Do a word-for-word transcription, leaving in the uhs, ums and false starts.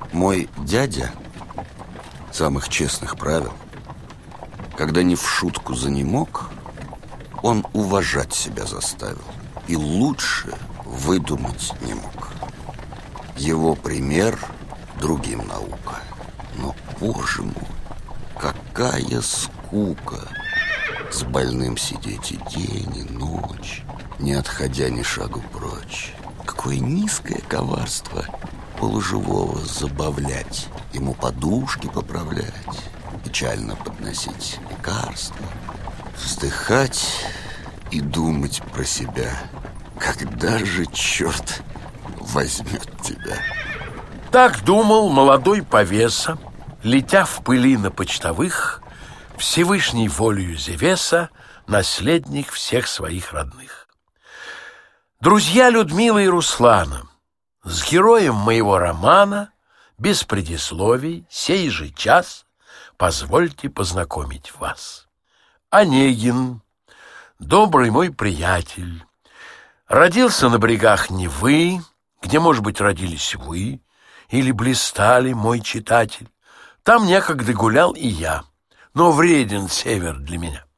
Мой дядя самых честных правил, когда не в шутку занемог, он уважать себя заставил и лучше выдумать не мог. Его пример другим наука. Но, боже мой, какая скука с больным сидеть и день, и ночь, не отходя ни шагу прочь. Какое низкое коварство полуживого забавлять, ему подушки поправлять, печально подносить лекарства, вздыхать и думать про себя. Когда же черт возьмет тебя? Так думал молодой повеса, летя в пыли на почтовых, Всевышней волею Зевеса, наследник всех своих родных. Друзья Людмилы и Руслана, с героем моего романа, без предисловий, сей же час позвольте познакомить вас. Онегин, добрый мой приятель, родился на берегах Невы, где, может быть, родились вы или блистали, мой читатель. Там некогда гулял и я, но вреден север для меня.